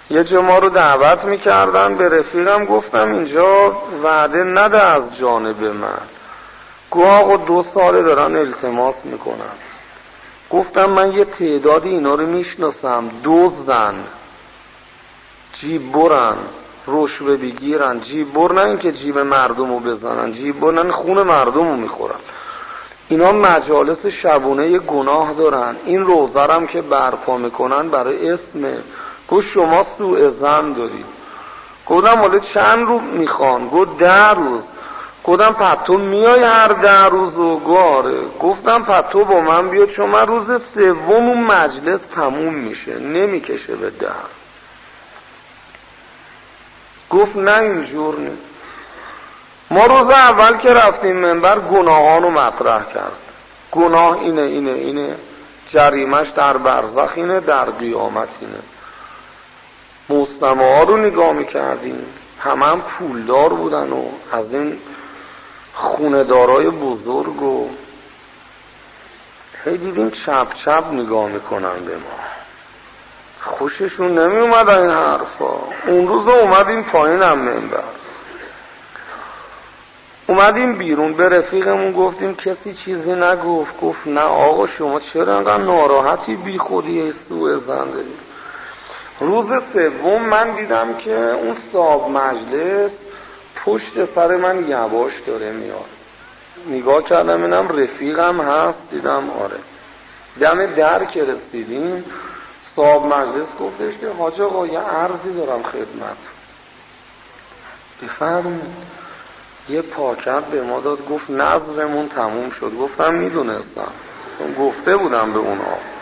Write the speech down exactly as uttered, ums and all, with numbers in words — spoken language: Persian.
یه جا ما رو دعوت میکردن، به رفیقم گفتم اینجا وعده نده از جانب من. گفت آقا دو ساله دارن التماس میکنن. گفتم من یه تعدادی اینا رو میشناسم، دزدن، جیب برن، رشوه بگیرن. جیب بر نه این که جیب مردم رو بزنن، جیب بر نه خون مردم رو میخورن. اینا مجالس شبونه گناه دارن. این روزرم که برپا میکنن برای اسمه. گفت شما سوء ظن دارید. گفتم حالا چند روز میخوان؟ گفت ده روز. گفتم پس تو میای هر ده روز و گاره؟ گفتم پس تو با من بیا، چون من روز سوم اون مجلس تموم میشه، نمیکشه به ده. گفت نه اینجور نیست. ما روز اول که رفتیم منبر گناهانو مطرح کرد. گناه اینه اینه اینه، جریمش در برزخ اینه، در قیامت اینه. مستمع ها رو نگاه میکردیم، همه هم پولدار بودن و از این خوندارای بزرگ و هی دیدیم چپ چپ نگاه میکنن به ما، خوششون نمی اومد این حرفا. اون روز اومدیم پایین هم منبر، اومدیم بیرون، به رفیقمون گفتیم کسی چیزی نگفت؟ گفت نه آقا شما چرا انقدر ناراحتی، بی خودی سوء ظن دارید؟ روز سوم من دیدم که اون صاحب مجلس پشت سر من یواش داره میاد. نگاه کردم اینم رفیقم هست، دیدم آره. دم در که رسیدیم صاحب مجلس گفتش که حاج آقا یه عرضی دارم خدمت. بفرمایید. یه پاکت به ما داد، گفت نظرمون تموم شد. گفتم میدونستم، گفته بودم به اون آقا.